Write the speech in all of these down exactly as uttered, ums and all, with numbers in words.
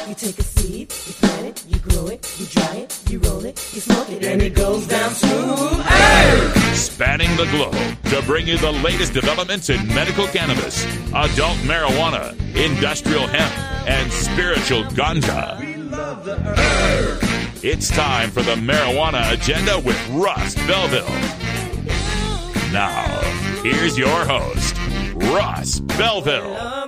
You take a seed, you plant it, you grow it, you dry it, you roll it, you smoke it, and it goes down smooth. Hey! Spanning the globe to bring you the latest developments in medical cannabis, adult marijuana, industrial hemp, and spiritual ganja. It's time for the Marijuana Agenda with Russ Belville. Now, here's your host, Russ Belville.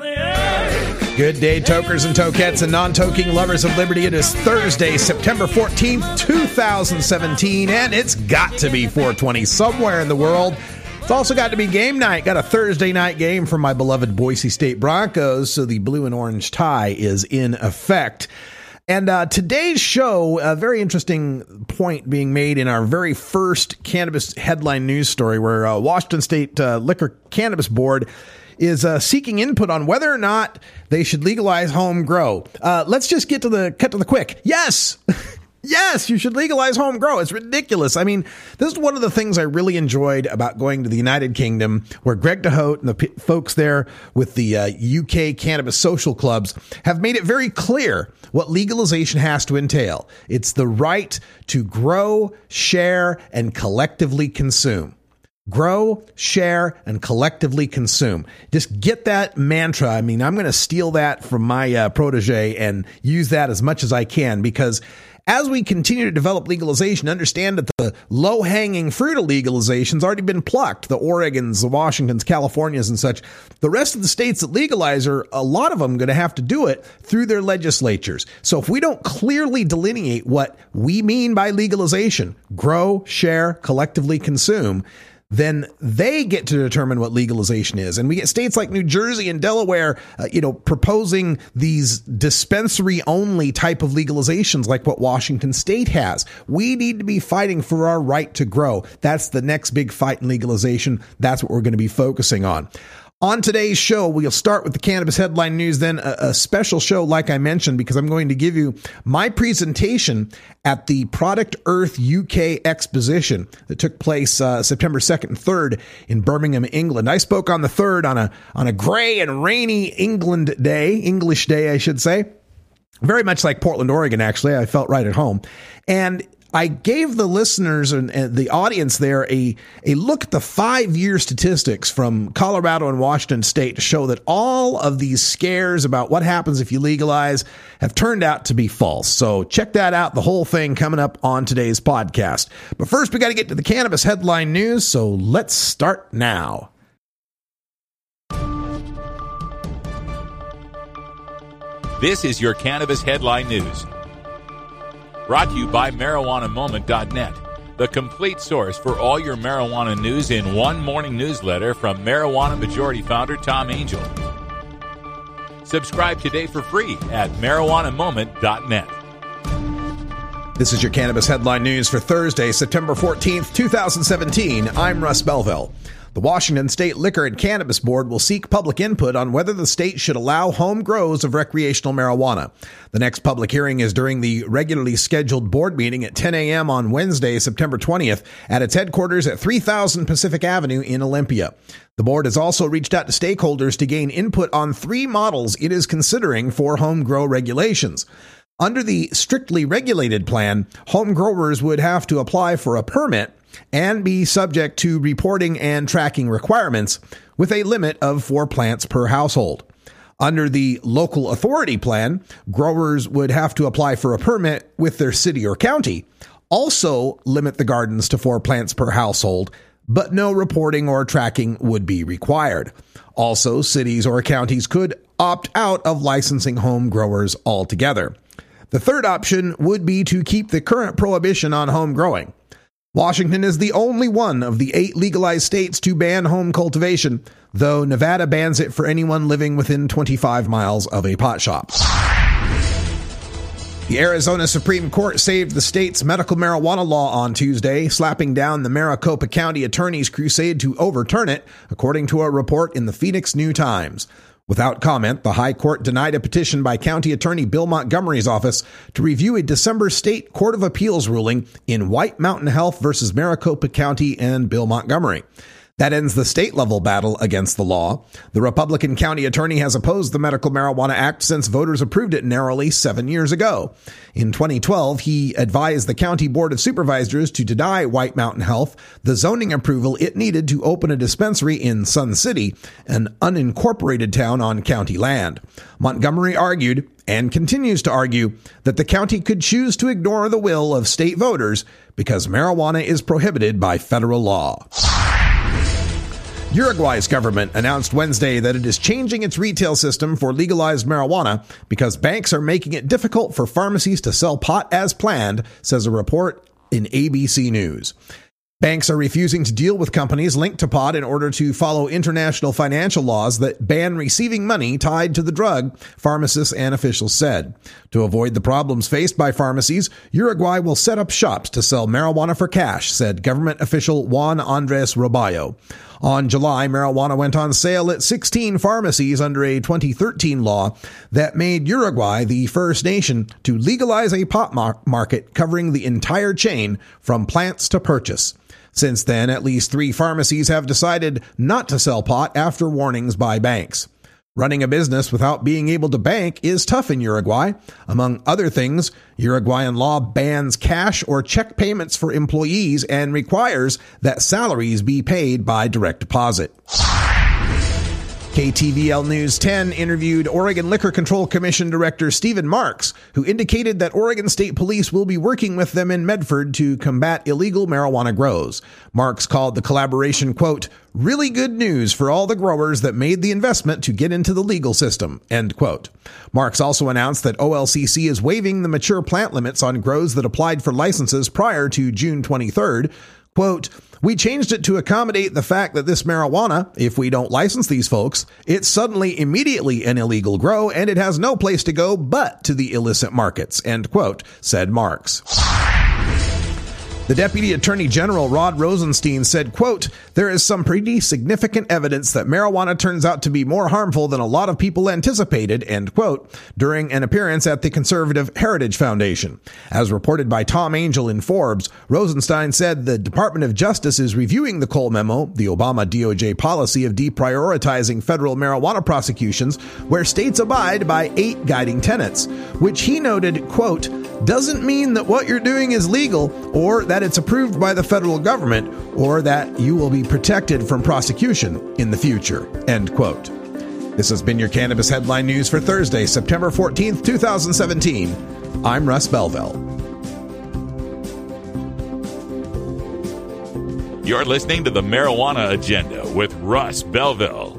Good day, tokers and tokettes and non-toking lovers of liberty. It is Thursday, September fourteenth, twenty seventeen, and it's got to be four twenty somewhere in the world. It's also got to be game night. Got a Thursday night game for my beloved Boise State Broncos, so the blue and orange tie is in effect. And uh, today's show, a very interesting point being made in our very first cannabis headline news story, where uh, Washington State uh, Liquor Cannabis Board is uh, seeking input on whether or not they should legalize home grow. Uh, let's just get to the cut to the quick. Yes. Yes, you should legalize home grow. It's ridiculous. I mean, this is one of the things I really enjoyed about going to the United Kingdom, where Greg DeHote and the p- folks there with the uh, U K Cannabis Social Clubs have made it very clear what legalization has to entail. It's the right to grow, share, and collectively consume. Grow, share, and collectively consume. Just get that mantra. I mean, I'm going to steal that from my uh, protege and use that as much as I can, because as we continue to develop legalization, understand that the low-hanging fruit of legalization has already been plucked. The Oregons, the Washingtons, Californias, and such. The rest of the states that legalize are, a lot of them, going to have to do it through their legislatures. So if we don't clearly delineate what we mean by legalization, grow, share, collectively consume, then they get to determine what legalization is. And we get states like New Jersey and Delaware, uh, you know, proposing these dispensary-only type of legalizations like what Washington State has. We need to be fighting for our right to grow. That's the next big fight in legalization. That's what we're going to be focusing on. On today's show, we'll start with the cannabis headline news, then a, a special show, like I mentioned, because I'm going to give you my presentation at the Product Earth U K exposition that took place uh, September second and third in Birmingham, England. I spoke on the third on a on a gray and rainy England day, English day, I should say. Very much like Portland, Oregon, actually. I felt right at home. And I gave the listeners and, and the audience there a, a look at the five-year statistics from Colorado and Washington State to show that all of these scares about what happens if you legalize have turned out to be false. So check that out, the whole thing coming up on today's podcast. But first, we got to get to the cannabis headline news, so let's start now. This is your cannabis headline news. Brought to you by marijuana moment dot net, the complete source for all your marijuana news in one morning newsletter from Marijuana Majority Founder Tom Angel. Subscribe today for free at marijuana moment dot net. This is your cannabis headline news for Thursday, September fourteenth, twenty seventeen. I'm Russ Belville. The Washington State Liquor and Cannabis Board will seek public input on whether the state should allow home grows of recreational marijuana. The next public hearing is during the regularly scheduled board meeting at ten a.m. on Wednesday, September twentieth, at its headquarters at three thousand Pacific Avenue in Olympia. The board has also reached out to stakeholders to gain input on three models it is considering for home grow regulations. Under the strictly regulated plan, home growers would have to apply for a permit and be subject to reporting and tracking requirements with a limit of four plants per household. Under the local authority plan, growers would have to apply for a permit with their city or county, also limit the gardens to four plants per household, but no reporting or tracking would be required. Also, cities or counties could opt out of licensing home growers altogether. The third option would be to keep the current prohibition on home growing. Washington is the only one of the eight legalized states to ban home cultivation, though Nevada bans it for anyone living within twenty-five miles of a pot shop. The Arizona Supreme Court saved the state's medical marijuana law on Tuesday, slapping down the Maricopa County attorney's crusade to overturn it, according to a report in the Phoenix New-Times. Without comment, the High Court denied a petition by County Attorney Bill Montgomery's office to review a December State Court of Appeals ruling in White Mountain Health versus Maricopa County and Bill Montgomery. That ends the state-level battle against the law. The Republican county attorney has opposed the Medical Marijuana Act since voters approved it narrowly seven years ago. In twenty twelve, he advised the County Board of Supervisors to deny White Mountain Health the zoning approval it needed to open a dispensary in Sun City, an unincorporated town on county land. Montgomery argued, and continues to argue, that the county could choose to ignore the will of state voters because marijuana is prohibited by federal law. Uruguay's government announced Wednesday that it is changing its retail system for legalized marijuana because banks are making it difficult for pharmacies to sell pot as planned, says a report in A B C News. Banks are refusing to deal with companies linked to pot in order to follow international financial laws that ban receiving money tied to the drug, pharmacists and officials said. To avoid the problems faced by pharmacies, Uruguay will set up shops to sell marijuana for cash, said government official Juan Andres Roballo. On July, marijuana went on sale at sixteen pharmacies under a twenty thirteen law that made Uruguay the first nation to legalize a pot mar- market covering the entire chain from plants to purchase. Since then, at least three pharmacies have decided not to sell pot after warnings by banks. Running a business without being able to bank is tough in Uruguay. Among other things, Uruguayan law bans cash or check payments for employees and requires that salaries be paid by direct deposit. K T V L News ten interviewed Oregon Liquor Control Commission Director Stephen Marks, who indicated that Oregon State Police will be working with them in Medford to combat illegal marijuana grows. Marks called the collaboration, quote, really good news for all the growers that made the investment to get into the legal system, end quote. Marks also announced that O L C C is waiving the mature plant limits on grows that applied for licenses prior to June twenty-third. Quote, we changed it to accommodate the fact that this marijuana, if we don't license these folks, it's suddenly immediately an illegal grow and it has no place to go but to the illicit markets, end quote, said Marks. The Deputy Attorney General Rod Rosenstein said, quote, there is some pretty significant evidence that marijuana turns out to be more harmful than a lot of people anticipated, end quote, during an appearance at the Conservative Heritage Foundation. As reported by Tom Angel in Forbes, Rosenstein said the Department of Justice is reviewing the Cole memo, the Obama D O J policy of deprioritizing federal marijuana prosecutions, where states abide by eight guiding tenets, which he noted, quote, doesn't mean that what you're doing is legal or that it's approved by the federal government or that you will be protected from prosecution in the future, end quote. This has been your Cannabis Headline News for Thursday, September fourteenth, twenty seventeen. I'm Russ Belville. You're listening to the Marijuana Agenda with Russ Belville.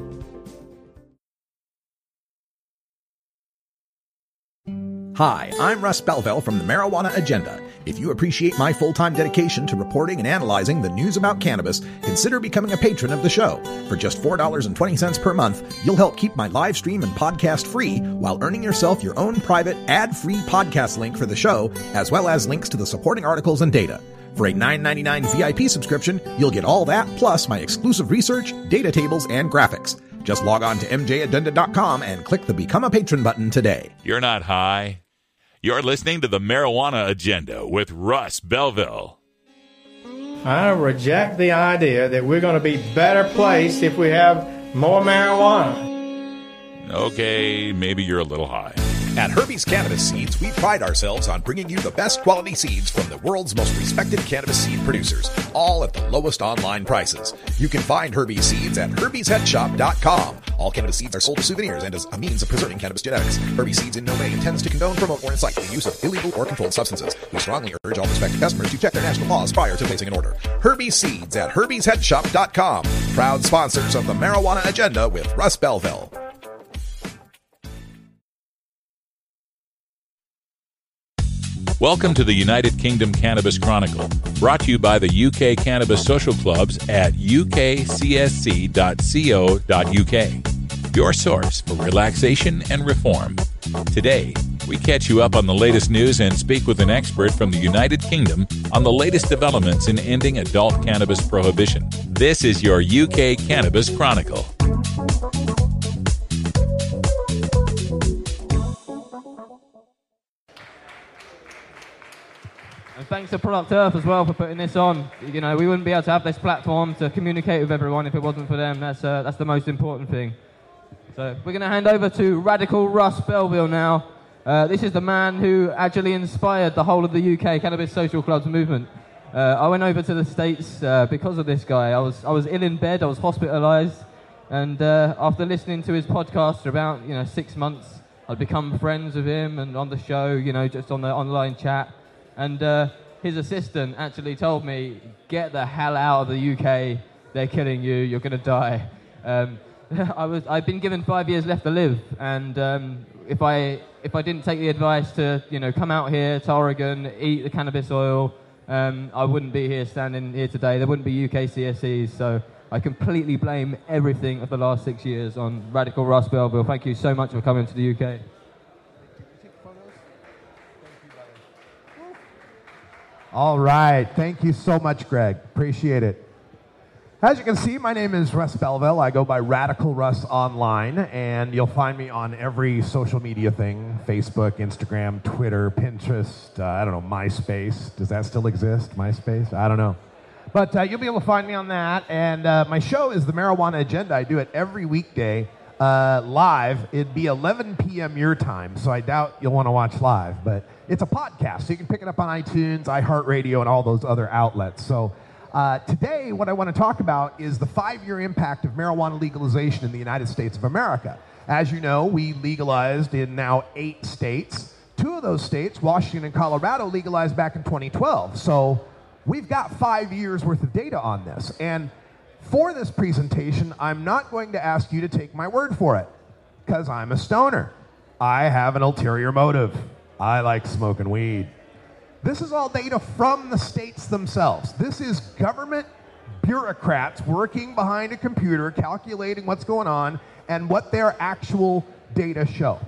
Hi, I'm Russ Belville from the Marijuana Agenda. If you appreciate my full-time dedication to reporting and analyzing the news about cannabis, consider becoming a patron of the show. For just four dollars and twenty cents per month, you'll help keep my live stream and podcast free while earning yourself your own private ad-free podcast link for the show, as well as links to the supporting articles and data. For a nine ninety-nine V I P subscription, you'll get all that plus my exclusive research, data tables, and graphics. Just log on to m j agenda dot com and click the Become a Patron button today. You're not high. You're listening to the Marijuana Agenda with Russ Belville. I reject the idea that we're going to be better placed if we have more marijuana. Okay, maybe you're a little high. At Herbie's Cannabis Seeds, we pride ourselves on bringing you the best quality seeds from the world's most respected cannabis seed producers, all at the lowest online prices. You can find Herbie's Seeds at herbies head shop dot com. All cannabis seeds are sold as souvenirs and as a means of preserving cannabis genetics. Herbie's Seeds in no way intends to condone, promote, or incite the use of illegal or controlled substances. We strongly urge all prospective customers to check their national laws prior to placing an order. Herbie's Seeds at herbies head shop dot com. Proud sponsors of the Marijuana Agenda with Russ Belville. Welcome to the United Kingdom Cannabis Chronicle, brought to you by the U K Cannabis Social Clubs at u k c s c dot co dot u k, your source for relaxation and reform. Today, we catch you up on the latest news and speak with an expert from the United Kingdom on the latest developments in ending adult cannabis prohibition. This is your U K Cannabis Chronicle. thanks to Product Earth as well for putting this on. You know, we wouldn't be able to have this platform to communicate with everyone if it wasn't for them. That's uh, that's the most important thing. So we're going to hand over to Radical Russ Belville now. Uh, this is the man who actually inspired the whole of the U K Cannabis Social Clubs movement. Uh, I went over to the States uh, because of this guy. I was I was ill in bed. I was hospitalised, and uh, after listening to his podcast for about you know six months, I'd become friends with him and on the show, you know, just on the online chat. And uh, his assistant actually told me, "Get the hell out of the U K. They're killing you. You're going to die." Um, I was I've been given five years left to live, and um, if I if I didn't take the advice to you know come out here to Oregon, eat the cannabis oil, um, I wouldn't be here standing here today. There wouldn't be U K C S Es. So I completely blame everything of the last six years on Radical Russ Belville. Thank you so much for coming to the U K. All right. Thank you so much, Greg. Appreciate it. As you can see, my name is Russ Belville. I go by Radical Russ online, and you'll find me on every social media thing, Facebook, Instagram, Twitter, Pinterest, uh, I don't know, MySpace. Does that still exist, MySpace? I don't know. But uh, you'll be able to find me on that, and uh, my show is The Marijuana Agenda. I do it every weekday uh, live. It'd be eleven p.m. your time, so I doubt you'll want to watch live, but it's a podcast, so you can pick it up on iTunes, iHeartRadio, and all those other outlets. So Uh, today, what I want to talk about is the five-year impact of marijuana legalization in the United States of America. As you know, we legalized in now eight states. Two of those states, Washington and Colorado, legalized back in twenty twelve. So we've got five years worth of data on this. And for this presentation, I'm not going to ask you to take my word for it, because I'm a stoner. I have an ulterior motive. I like smoking weed. This is all data from the states themselves. This is government bureaucrats working behind a computer, calculating what's going on and what their actual data show.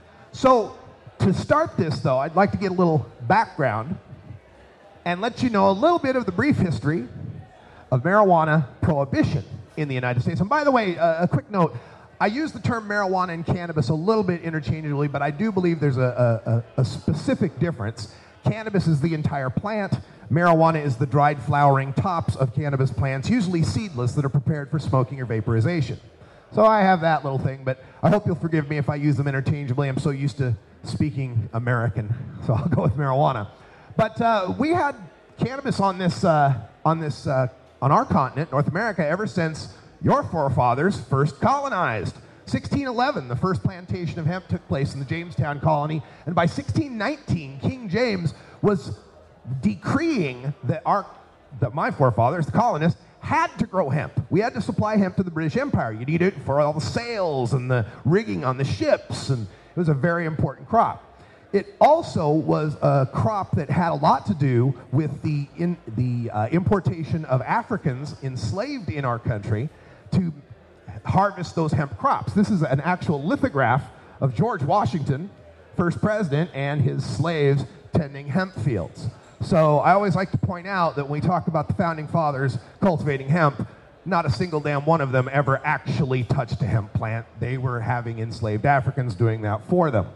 So to start this, though, I'd like to get a little background and let you know a little bit of the brief history of marijuana prohibition in the United States. And by the way, uh, a quick note, I use the term marijuana and cannabis a little bit interchangeably, but I do believe there's a, a, a specific difference. Cannabis is the entire plant. Marijuana is the dried flowering tops of cannabis plants, usually seedless, that are prepared for smoking or vaporization. So I have that little thing, but I hope you'll forgive me if I use them interchangeably. I'm so used to speaking American, so I'll go with marijuana. But uh, we had cannabis on this, uh, on this, uh, on our continent, North America, ever since your forefathers first colonized. sixteen eleven, the first plantation of hemp took place in the Jamestown colony, and by sixteen nineteen, King James was decreeing that our, that my forefathers, the colonists, had to grow hemp. We had to supply hemp to the British Empire. You need it for all the sails and the rigging on the ships, and it was a very important crop. It also was a crop that had a lot to do with the, in, the uh, importation of Africans enslaved in our country to harvest those hemp crops. This is an actual lithograph of George Washington, first president, and his slaves tending hemp fields. So I always like to point out that when we talk about the founding fathers cultivating hemp, not a single damn one of them ever actually touched a hemp plant. They were having enslaved Africans doing that for them.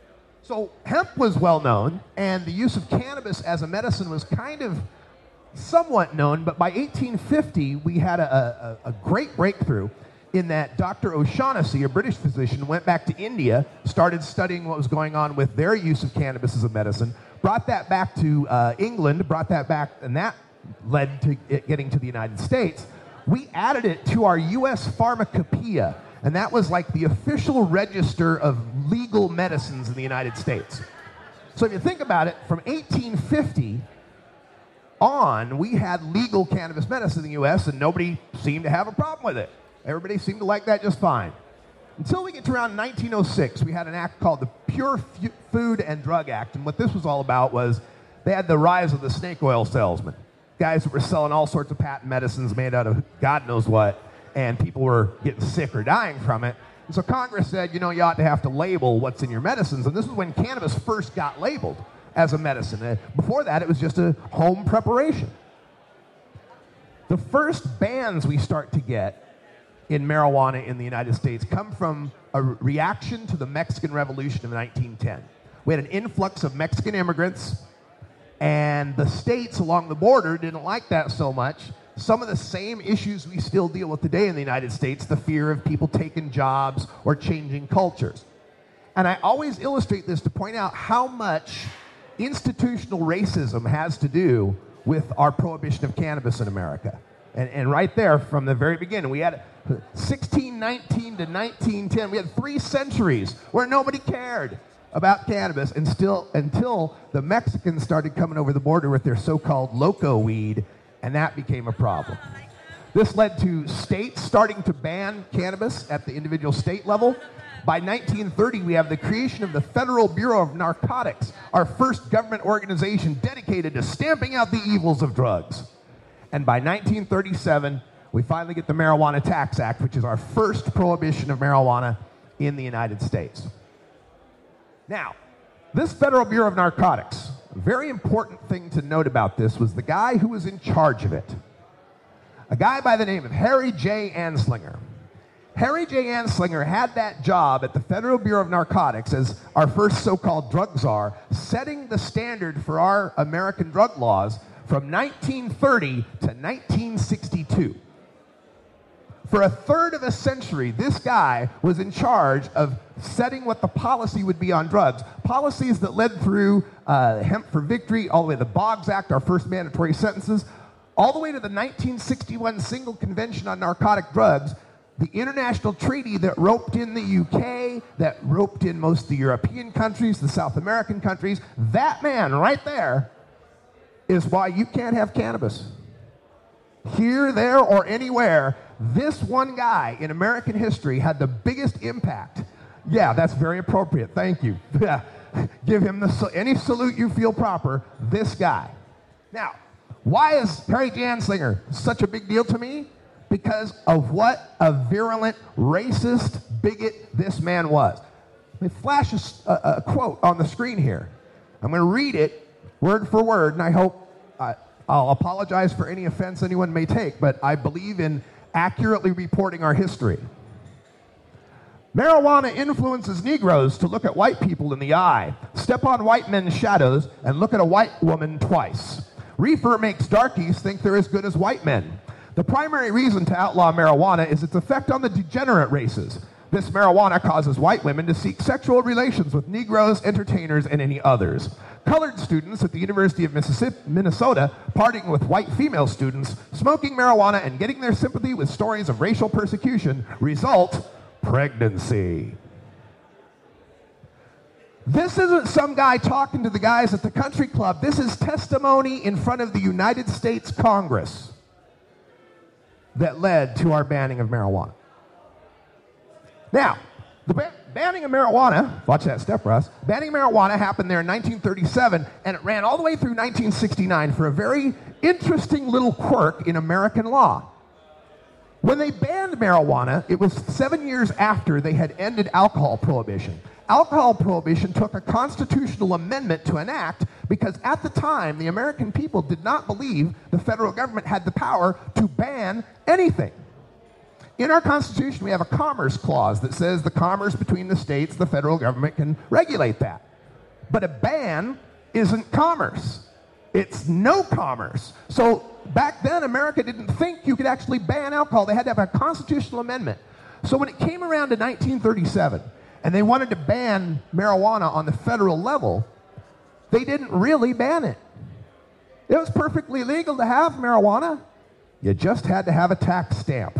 So hemp was well known, and the use of cannabis as a medicine was kind of somewhat known, but by eighteen fifty, we had a, a, a great breakthrough in that Doctor O'Shaughnessy, a British physician, went back to India, started studying what was going on with their use of cannabis as a medicine, brought that back to uh, England, brought that back, and that led to it getting to the United States. We added it to our U S Pharmacopoeia, and that was like the official register of legal medicines in the United States. So if you think about it, from eighteen fifty on, we had legal cannabis medicine in the U S, and nobody seemed to have a problem with it. Everybody seemed to like that just fine. Until we get to around nineteen oh six, we had an act called the Pure F- Food and Drug Act, and what this was all about was they had the rise of the snake oil salesman. Guys that were selling all sorts of patent medicines made out of God knows what, and people were getting sick or dying from it. And so Congress said, you know, you ought to have to label what's in your medicines, and this is when cannabis first got labeled as a medicine. Uh, before that, it was just a home preparation. The first bans we start to get in marijuana in the United States come from a reaction to the Mexican Revolution of nineteen ten. We had an influx of Mexican immigrants And the states along the border didn't like that so much. Some of the same issues we still deal with today in the United States, the fear of people taking jobs or changing cultures. And I always illustrate this to point out how much institutional racism has to do with our prohibition of cannabis in America. And, and right there, from the very beginning, we had sixteen nineteen to nineteen ten, we had three centuries where nobody cared about cannabis, and still until the Mexicans started coming over the border with their so-called loco weed, and that became a problem. This led to states starting to ban cannabis at the individual state level. By nineteen thirty, we have the creation of the Federal Bureau of Narcotics, our first government organization dedicated to stamping out the evils of drugs. And by nineteen thirty-seven, we finally get the Marijuana Tax Act, which is our first prohibition of marijuana in the United States. Now, this Federal Bureau of Narcotics, a very important thing to note about this was the guy who was in charge of it. A guy by the name of Harry J. Anslinger. Harry J. Anslinger had that job at the Federal Bureau of Narcotics as our first so-called drug czar, setting the standard for our American drug laws from nineteen thirty to nineteen sixty-two. For a third of a century, this guy was in charge of setting what the policy would be on drugs. Policies that led through uh, Hemp for Victory, all the way to the Boggs Act, our first mandatory sentences, all the way to the nineteen sixty-one Single Convention on Narcotic Drugs, the international treaty that roped in the U K, that roped in most of the European countries, the South American countries. That man right there is why you can't have cannabis. Here, there, or anywhere, this one guy in American history had the biggest impact. Yeah, that's very appropriate. Thank you. Give him the, any salute you feel proper, this guy. Now, why is Harry J. Anslinger such a big deal to me? Because of what a virulent, racist bigot this man was. Let me flash a, a, a quote on the screen here. I'm going to read it word for word, and I hope uh, I'll apologize for any offense anyone may take, but I believe in accurately reporting our history. Marijuana influences Negroes to look at white people in the eye, step on white men's shadows, and look at a white woman twice. Reefer makes darkies think they're as good as white men. The primary reason to outlaw marijuana is its effect on the degenerate races. This marijuana causes white women to seek sexual relations with Negroes, entertainers, and any others. Colored students at the University of Mississippi, Minnesota, partying with white female students, smoking marijuana, and getting their sympathy with stories of racial persecution result pregnancy. This isn't some guy talking to the guys at the country club. This is testimony in front of the United States Congress that led to our banning of marijuana. Now, the ba- banning of marijuana, watch that step, Russ, banning of marijuana happened there in nineteen thirty-seven, and it ran all the way through nineteen sixty-nine for a very interesting little quirk in American law. When they banned marijuana, it was seven years after they had ended alcohol prohibition. Alcohol prohibition took a constitutional amendment to enact because at the time, the American people did not believe the federal government had the power to ban anything. In our Constitution, we have a commerce clause that says the commerce between the states, the federal government can regulate that. But a ban isn't commerce. It's no commerce. So back then, America didn't think you could actually ban alcohol. They had to have a constitutional amendment. So when it came around to nineteen thirty-seven, and they wanted to ban marijuana on the federal level, they didn't really ban it. It was perfectly legal to have marijuana. You just had to have a tax stamp.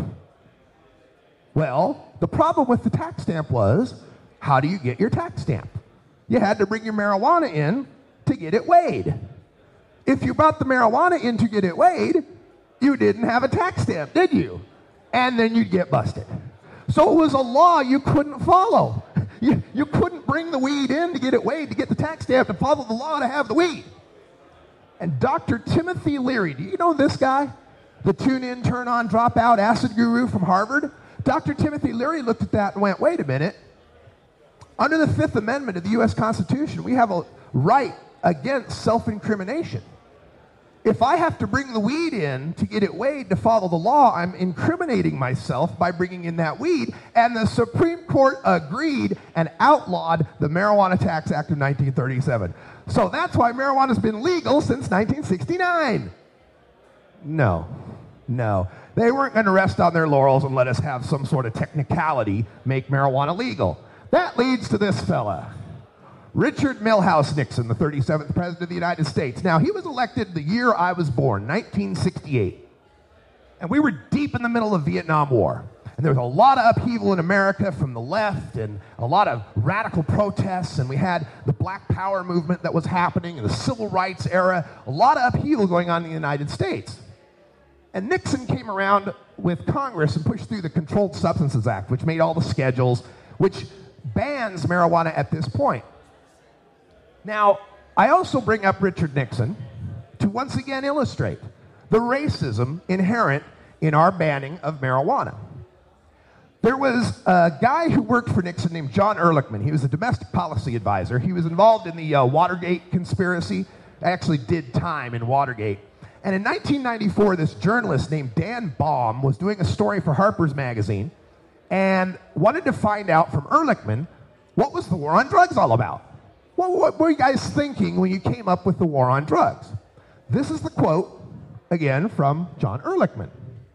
Well, the problem with the tax stamp was, how do you get your tax stamp? You had to bring your marijuana in to get it weighed. If you brought the marijuana in to get it weighed, you didn't have a tax stamp, did you? And then you'd get busted. So it was a law you couldn't follow. You, you couldn't bring the weed in to get it weighed, to get the tax stamp, to follow the law to have the weed. And Doctor Timothy Leary, do you know this guy? The tune-in, turn-on, drop-out acid guru from Harvard? Doctor Timothy Leary looked at that and went, wait a minute. Under the Fifth Amendment of the U S Constitution, we have a right against self-incrimination. if I have to bring the weed in to get it weighed to follow the law, I'm incriminating myself by bringing in that weed. And the Supreme Court agreed and outlawed the Marijuana Tax Act of nineteen thirty-seven. So that's why marijuana's been legal since nineteen sixty-nine. No, no. They weren't going to rest on their laurels and let us have some sort of technicality make marijuana legal. That leads to this fella, Richard Milhous Nixon, the thirty-seventh President of the United States. Now, he was elected the year I was born, nineteen sixty-eight. And we were deep in the middle of Vietnam War. And there was a lot of upheaval in America from the left and a lot of radical protests. And we had the Black Power movement that was happening in the Civil Rights era. A lot of upheaval going on in the United States. And Nixon came around with Congress and pushed through the Controlled Substances Act, which made all the schedules, which bans marijuana at this point. Now, I also bring up Richard Nixon to once again illustrate the racism inherent in our banning of marijuana. There was a guy who worked for Nixon named John Ehrlichman. He was a domestic policy advisor. He was involved in the uh, Watergate conspiracy, actually did time in Watergate. And in nineteen ninety-four, this journalist named Dan Baum was doing a story for Harper's Magazine and wanted to find out from Ehrlichman, what was the war on drugs all about? Well, what were you guys thinking when you came up with the war on drugs? This is the quote, again, from John Ehrlichman.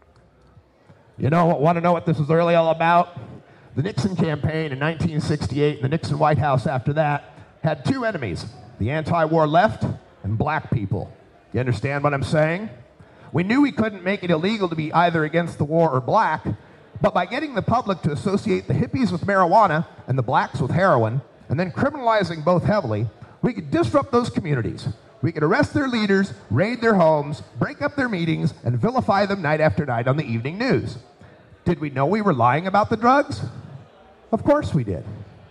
You know, want to know what this was really all about? The Nixon campaign in nineteen sixty-eight and the Nixon White House after that had two enemies, the anti-war left and black people. You understand what I'm saying? We knew we couldn't make it illegal to be either against the war or black, but by getting the public to associate the hippies with marijuana and the blacks with heroin, and then criminalizing both heavily, we could disrupt those communities. We could arrest their leaders, raid their homes, break up their meetings, and vilify them night after night on the evening news. Did we know we were lying about the drugs? Of course we did.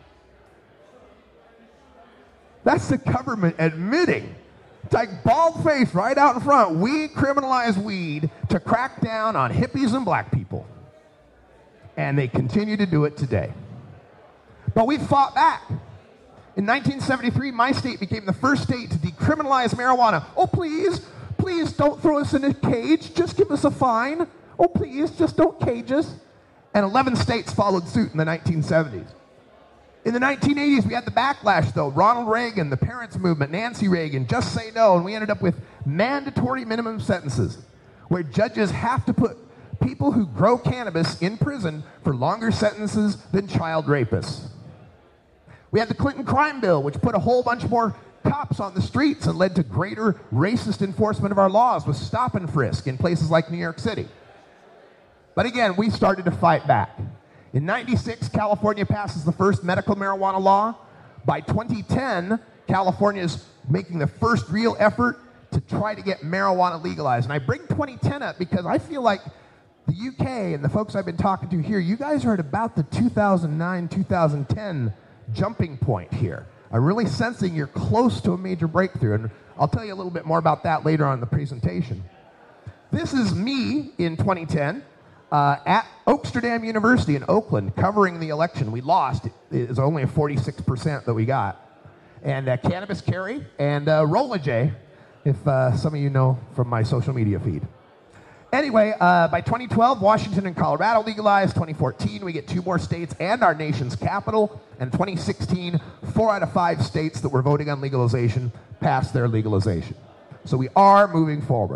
That's the government admitting, it's like bald face right out in front, we criminalize weed to crack down on hippies and black people. And they continue to do it today. But we fought back. In nineteen seventy-three, my state became the first state to decriminalize marijuana. Oh, please, please don't throw us in a cage. Just give us a fine. Oh, please, just don't cage us. And eleven states followed suit in the nineteen seventies. In the nineteen eighties, we had the backlash, though. Ronald Reagan, the Parents Movement, Nancy Reagan, Just Say No, and we ended up with mandatory minimum sentences where judges have to put people who grow cannabis in prison for longer sentences than child rapists. We had the Clinton crime bill, which put a whole bunch more cops on the streets and led to greater racist enforcement of our laws with stop and frisk in places like New York City. But again, we started to fight back. In ninety-six, California passes the first medical marijuana law. By twenty ten, California is making the first real effort to try to get marijuana legalized. And I bring twenty ten up because I feel like the U K and the folks I've been talking to here, you guys are at about the two thousand nine, two thousand ten jumping point here. I'm really sensing you're close to a major breakthrough, and I'll tell you a little bit more about that later on in the presentation. This is me in twenty ten. Uh, at Oaksterdam University in Oakland, covering the election. We lost. It was only a forty-six percent that we got. And uh, Cannabis Carry and uh, Rolla J, if uh, some of you know from my social media feed. Anyway, uh, by twenty twelve, Washington and Colorado legalized. twenty fourteen, we get two more states and our nation's capital. And twenty sixteen, four out of five states that were voting on legalization passed their legalization. So we are moving forward.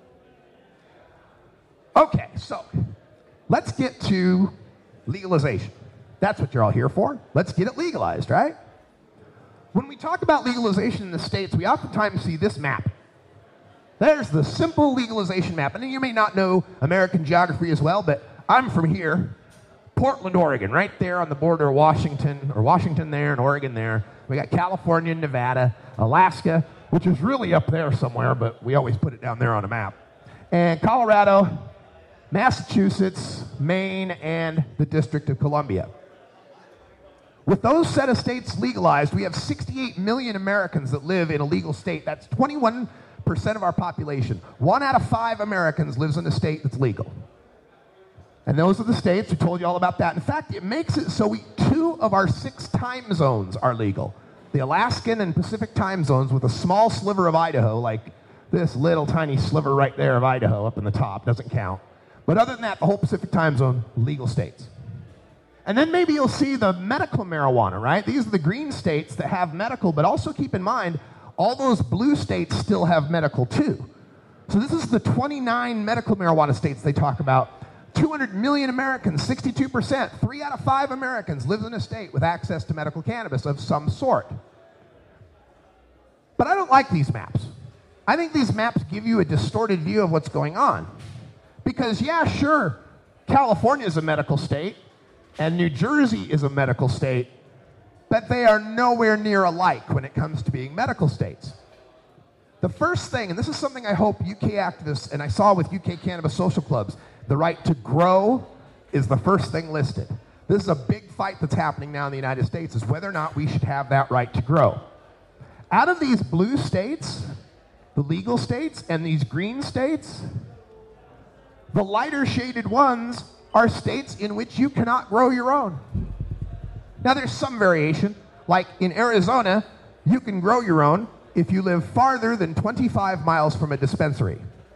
Okay, so let's get to legalization. That's what you're all here for. Let's get it legalized, right? When we talk about legalization in the states, we oftentimes see this map. There's the simple legalization map. And you may not know American geography as well, but I'm from here, Portland, Oregon, right there on the border of Washington, or Washington there and Oregon there. We got California, Nevada, Alaska, which is really up there somewhere, but we always put it down there on a map. And Colorado, Massachusetts, Maine, and the District of Columbia. With those set of states legalized, we have sixty-eight million Americans that live in a legal state. That's twenty-one percent of our population. One out of five Americans lives in a state that's legal. And those are the states, we told you all about that. In fact, it makes it so we, two of our six time zones are legal. The Alaskan and Pacific time zones with a small sliver of Idaho, like this little tiny sliver right there of Idaho up in the top doesn't count. But other than that, the whole Pacific time zone, legal states. And then maybe you'll see the medical marijuana, right? These are the green states that have medical, but also keep in mind, all those blue states still have medical too. So this is the twenty-nine medical marijuana states they talk about. two hundred million Americans, sixty-two percent, three out of five Americans live in a state with access to medical cannabis of some sort. But I don't like these maps. I think these maps give you a distorted view of what's going on. Because, yeah, sure, California is a medical state, and New Jersey is a medical state, but they are nowhere near alike when it comes to being medical states. The first thing, and this is something I hope U K activists, and I saw with U K cannabis social clubs, the right to grow is the first thing listed. This is a big fight that's happening now in the United States, is whether or not we should have that right to grow. Out of these blue states, the legal states, and these green states, the lighter shaded ones are states in which you cannot grow your own. Now there's some variation, like in Arizona, you can grow your own if you live farther than twenty-five miles from a dispensary.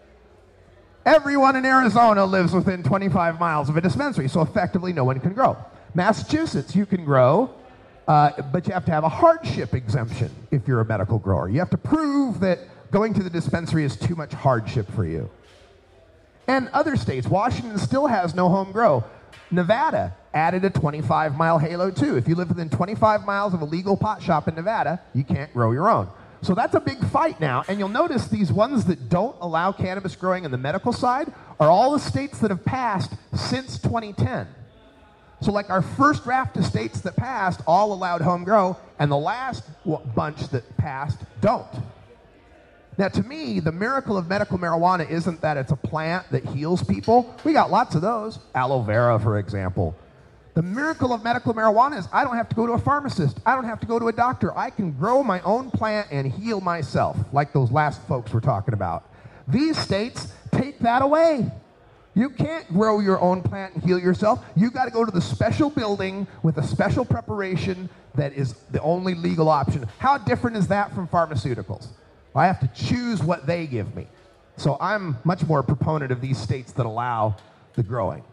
Everyone in Arizona lives within twenty-five miles of a dispensary, so effectively no one can grow. Massachusetts, you can grow, uh, but you have to have a hardship exemption if you're a medical grower. You have to prove that going to the dispensary is too much hardship for you. And other states, Washington still has no home grow. Nevada added a twenty-five mile halo too. If you live within twenty-five miles of a legal pot shop in Nevada, you can't grow your own. So that's a big fight now, and you'll notice these ones that don't allow cannabis growing on the medical side are all the states that have passed since twenty ten. So like our first raft of states that passed all allowed home grow, and the last bunch that passed don't. Now to me, the miracle of medical marijuana isn't that it's a plant that heals people. We got lots of those. Aloe vera, for example. The miracle of medical marijuana is I don't have to go to a pharmacist. I don't have to go to a doctor. I can grow my own plant and heal myself, like those last folks were talking about. These states take that away. You can't grow your own plant and heal yourself. You got to go to the special building with a special preparation that is the only legal option. How different is that from pharmaceuticals? I have to choose what they give me. So I'm much more a proponent of these states that allow the growing.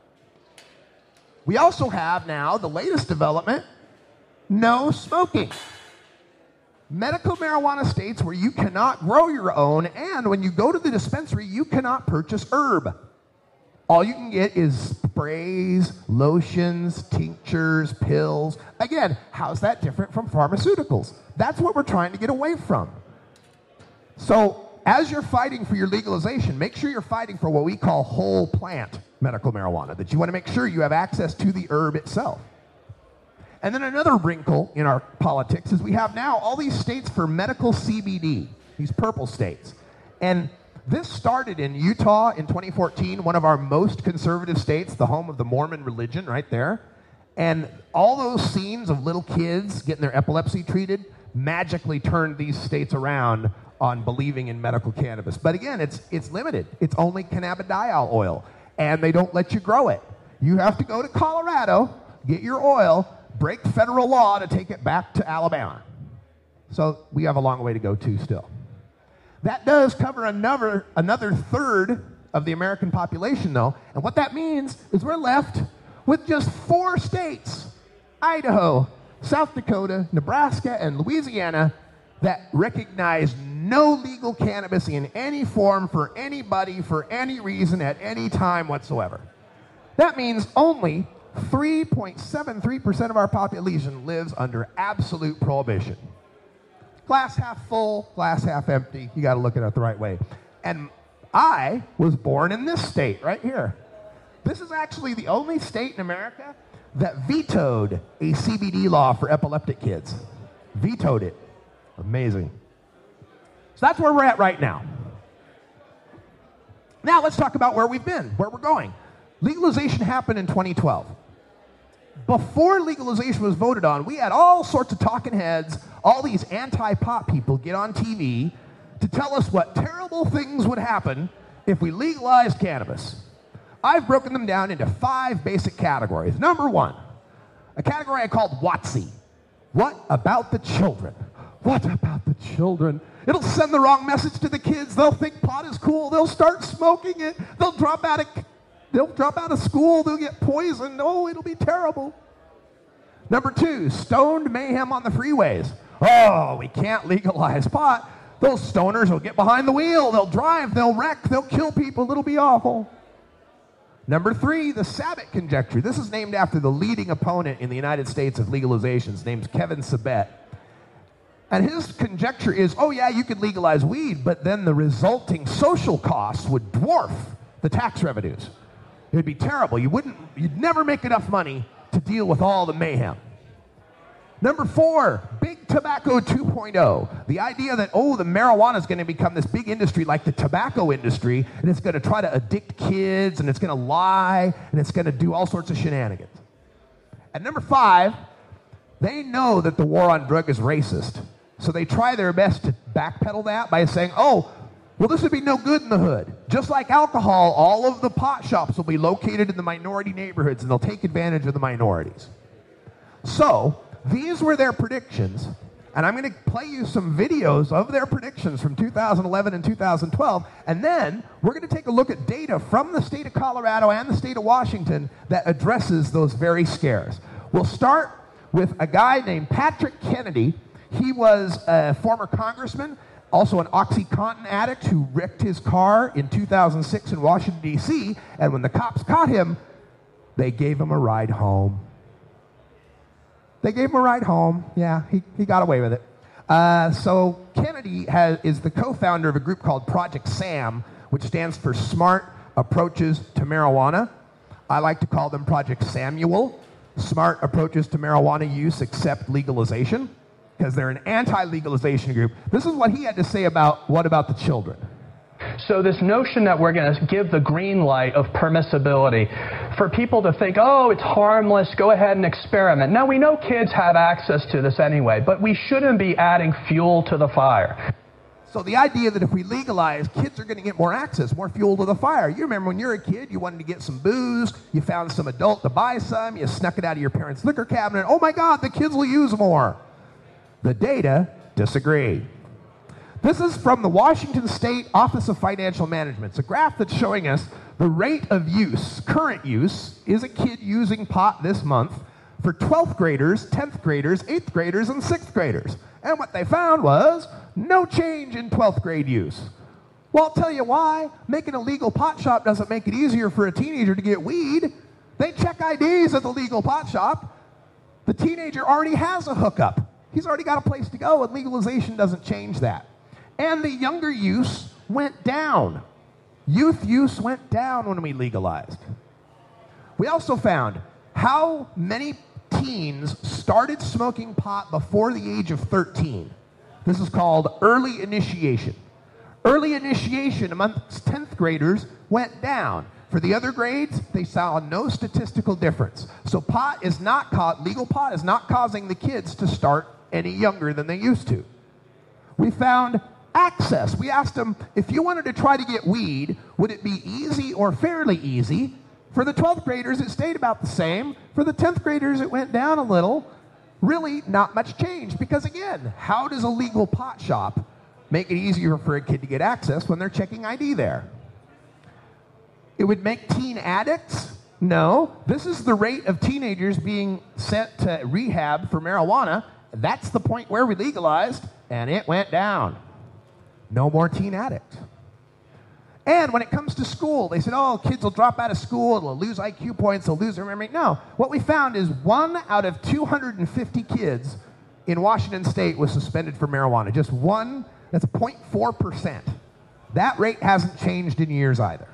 We also have now the latest development, no smoking. Medical marijuana states where you cannot grow your own, and when you go to the dispensary, you cannot purchase herb. All you can get is sprays, lotions, tinctures, pills. Again, how's that different from pharmaceuticals? That's what we're trying to get away from. So as you're fighting for your legalization, make sure you're fighting for what we call whole plant medical marijuana, that you want to make sure you have access to the herb itself. And then another wrinkle in our politics is we have now all these states for medical C B D, these purple states. And this started in Utah in twenty fourteen, one of our most conservative states, the home of the Mormon religion right there. And all those scenes of little kids getting their epilepsy treated magically turned these states around on believing in medical cannabis. But again, it's it's limited. It's only cannabidiol oil, and they don't let you grow it. You have to go to Colorado, get your oil, break federal law to take it back to Alabama. So we have a long way to go too still. That does cover another, another third of the American population though, and what that means is we're left with just four states, Idaho, South Dakota, Nebraska, and Louisiana, that recognize no legal cannabis in any form for anybody for any reason at any time whatsoever. That means only three point seven three percent of our population lives under absolute prohibition. Glass half full, glass half empty. You got to look at it the right way. And I was born in this state right here. This is actually the only state in America that vetoed a C B D law for epileptic kids. Vetoed it. Amazing. So that's where we're at right now. Now let's talk about where we've been, where we're going. Legalization happened in twenty twelve. Before legalization was voted on, we had all sorts of talking heads, all these anti-pot people get on T V to tell us what terrible things would happen if we legalized cannabis. I've broken them down into five basic categories. Number one, a category I called WOTC. What about the children? What about the children? It'll send the wrong message to the kids. They'll think pot is cool. They'll start smoking it. They'll drop out of, they'll drop out of school. They'll get poisoned. Oh, it'll be terrible. Number two, stoned mayhem on the freeways. Oh, we can't legalize pot. Those stoners will get behind the wheel. They'll drive. They'll wreck. They'll kill people. It'll be awful. Number three, the Sabet conjecture. This is named after the leading opponent in the United States of legalization. His name's Kevin Sabet. And his conjecture is, oh yeah, you could legalize weed, but then the resulting social costs would dwarf the tax revenues. It would be terrible. You wouldn't, you'd never make enough money to deal with all the mayhem. Number four, big tobacco two point oh. The idea that, oh, the marijuana is going to become this big industry like the tobacco industry, and it's going to try to addict kids, and it's going to lie, and it's going to do all sorts of shenanigans. And number five, they know that the war on drug is racist, so they try their best to backpedal that by saying, oh, well, this would be no good in the hood. Just like alcohol, all of the pot shops will be located in the minority neighborhoods, and they'll take advantage of the minorities. So these were their predictions, and I'm going to play you some videos of their predictions from two thousand eleven and two thousand twelve, and then we're going to take a look at data from the state of Colorado and the state of Washington that addresses those very scares. We'll start with a guy named Patrick Kennedy. He was a former congressman, also an OxyContin addict who wrecked his car in two thousand six in Washington, D C, and when the cops caught him, they gave him a ride home. They gave him a ride home. Yeah, he, he got away with it. Uh, so Kennedy has, is the co-founder of a group called Project SAM, which stands for Smart Approaches to Marijuana. I like to call them Project Samuel, Smart Approaches to Marijuana Use Except Legalization, because they're an anti-legalization group. This is what he had to say about what about the children. So this notion that we're going to give the green light of permissibility for people to think, oh, it's harmless, go ahead and experiment. Now, we know kids have access to this anyway, but we shouldn't be adding fuel to the fire. So the idea that if we legalize, kids are going to get more access, more fuel to the fire. You remember when you were a kid, you wanted to get some booze, you found some adult to buy some, you snuck it out of your parents' liquor cabinet. Oh my God, the kids will use more. The data disagree. This is from the Washington State Office of Financial Management. It's a graph that's showing us the rate of use, current use, is a kid using pot this month for twelfth graders, tenth graders, eighth graders, and sixth graders. And what they found was no change in twelfth grade use. Well, I'll tell you why. Making a legal pot shop doesn't make it easier for a teenager to get weed. They check I Ds at the legal pot shop. The teenager already has a hookup. He's already got a place to go, and legalization doesn't change that. And the younger use went down. Youth use went down when we legalized. We also found how many teens started smoking pot before the age of thirteen. This is called early initiation. Early initiation amongst tenth graders went down. For the other grades, they saw no statistical difference. So pot is not ca- legal pot is not causing the kids to start any younger than they used to. We found access. We asked them, if you wanted to try to get weed, would it be easy or fairly easy? For the twelfth graders, it stayed about the same. For the tenth graders, it went down a little. Really, not much change. Because again, how does a legal pot shop make it easier for a kid to get access when they're checking I D there? It would make teen addicts? No. This is the rate of teenagers being sent to rehab for marijuana. That's the point where we legalized, and it went down. No more teen addicts. And when it comes to school, they said, oh, kids will drop out of school, they'll lose I Q points, they'll lose their memory. No, what we found is one out of two hundred fifty kids in Washington State was suspended for marijuana. Just one, that's zero point four percent. That rate hasn't changed in years either.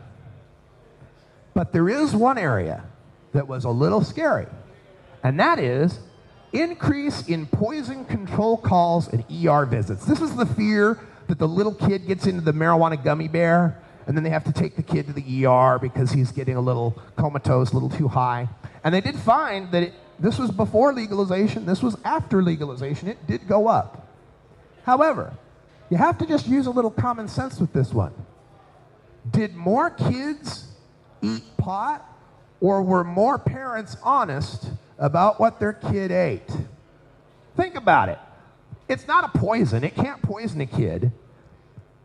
But there is one area that was a little scary, and that is increase in poison control calls and E R visits. This is the fear that the little kid gets into the marijuana gummy bear, and then they have to take the kid to the E R because he's getting a little comatose, a little too high. And they did find that it, this was before legalization, this was after legalization, it did go up. However, you have to just use a little common sense with this one. Did more kids eat pot, or were more parents honest about what their kid ate? Think about it. It's not a poison. It can't poison a kid.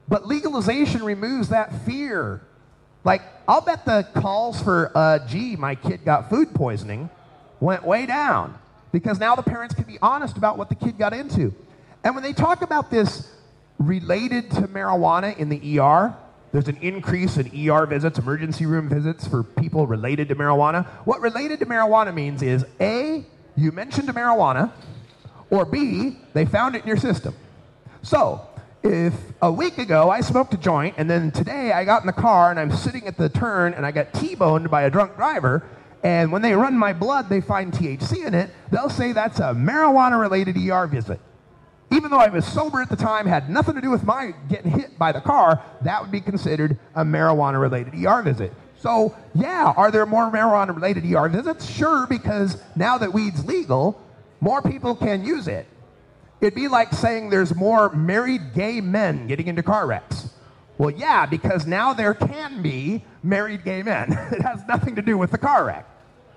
But legalization removes that fear. Like, I'll bet the calls for, uh, gee, my kid got food poisoning went way down because now the parents can be honest about what the kid got into. And when they talk about this related to marijuana in the E R, there's an increase in E R visits, emergency room visits for people related to marijuana. What related to marijuana means is, A, you mentioned marijuana, or B, they found it in your system. So, if a week ago I smoked a joint, and then today I got in the car and I'm sitting at the turn and I got T-boned by a drunk driver, and when they run my blood they find T H C in it, they'll say that's a marijuana-related E R visit. Even though I was sober at the time, had nothing to do with my getting hit by the car, that would be considered a marijuana-related E R visit. So, yeah, are there more marijuana-related E R visits? Sure, because now that weed's legal, more people can use it. It'd be like saying there's more married gay men getting into car wrecks. Well, yeah, because now there can be married gay men. It has nothing to do with the car wreck.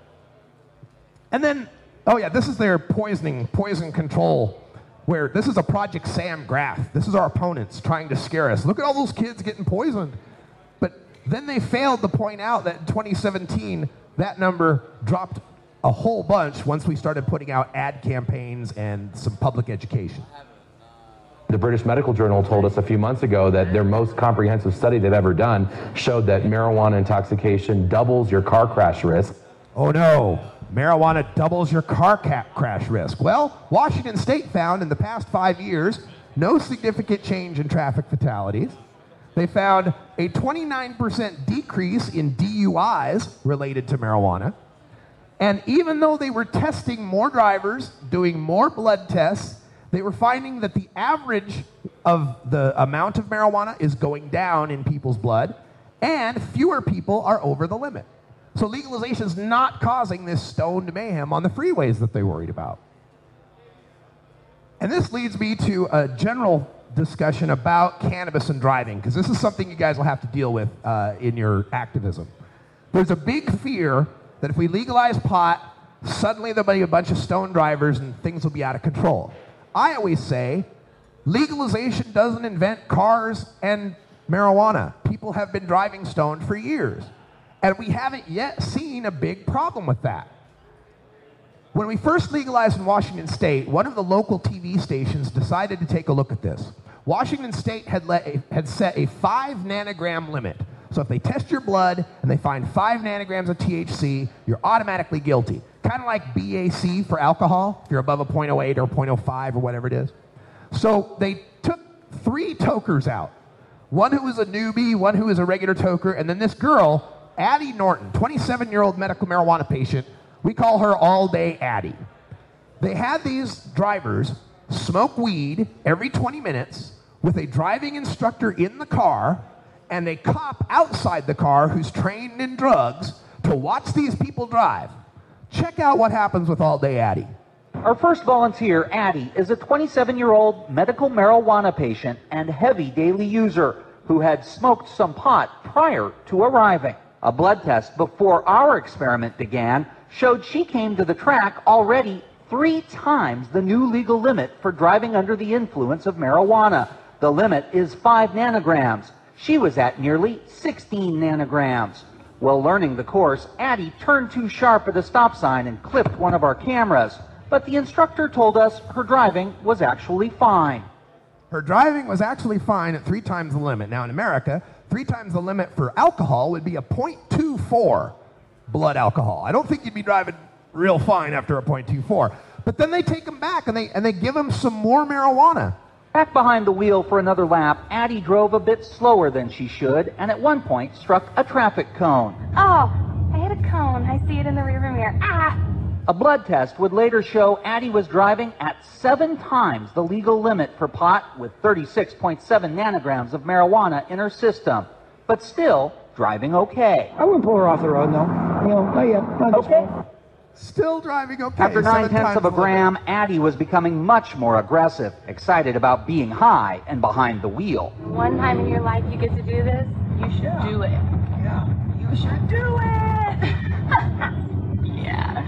And then, oh yeah, this is their poisoning, poison control, where this is a Project Sam graph. This is our opponents trying to scare us. Look at all those kids getting poisoned. But then they failed to point out that in twenty seventeen, that number dropped a whole bunch once we started putting out ad campaigns and some public education. The British Medical Journal told us a few months ago that their most comprehensive study they've ever done showed that marijuana intoxication doubles your car crash risk. Oh no, marijuana doubles your car ca- crash risk. Well, Washington State found in the past five years no significant change in traffic fatalities. They found a twenty-nine percent decrease in D U Is related to marijuana. And even though they were testing more drivers, doing more blood tests, they were finding that the average of the amount of marijuana is going down in people's blood, and fewer people are over the limit. So legalization is not causing this stoned mayhem on the freeways that they worried about. And this leads me to a general discussion about cannabis and driving, because this is something you guys will have to deal with uh, in your activism. There's a big fear that if we legalize pot, suddenly there'll be a bunch of stoned drivers and things will be out of control. I always say, legalization doesn't invent cars and marijuana. People have been driving stoned for years. And we haven't yet seen a big problem with that. When we first legalized in Washington State, one of the local T V stations decided to take a look at this. Washington State had, let a, had set a five nanogram limit. So if they test your blood and they find five nanograms of T H C, you're automatically guilty. Kind of like B A C for alcohol, if you're above a point oh eight or point oh five or whatever it is. So they took three tokers out. One who was a newbie, one who was a regular toker, and then this girl, Addie Norton, twenty-seven-year-old medical marijuana patient. We call her All Day Addie. They had these drivers smoke weed every twenty minutes with a driving instructor in the car and a cop outside the car who's trained in drugs to watch these people drive. Check out what happens with All Day Addie. Our first volunteer, Addie, is a twenty-seven-year-old medical marijuana patient and heavy daily user who had smoked some pot prior to arriving. A blood test before our experiment began showed she came to the track already three times the new legal limit for driving under the influence of marijuana. The limit is five nanograms. She was at nearly sixteen nanograms. While learning the course, Addie turned too sharp at a stop sign and clipped one of our cameras. But the instructor told us her driving was actually fine. Her driving was actually fine at three times the limit. Now in America, three times the limit for alcohol would be a point two four blood alcohol. I don't think you'd be driving real fine after a point two four. But then they take them back and they, and they give them some more marijuana. Back behind the wheel for another lap, Addie drove a bit slower than she should and at one point struck a traffic cone. Oh, I hit a cone. I see it in the rearview mirror. Ah! A blood test would later show Addie was driving at seven times the legal limit for pot with thirty-six point seven nanograms of marijuana in her system, but still driving okay. I wouldn't pull her off the road, no. You know, not yet. Not okay. Still driving okay. After nine-tenths of a gram, Addie was becoming much more aggressive, excited about being high and behind the wheel. One time in your life you get to do this, you should do it. Yeah. You should do it. Yeah.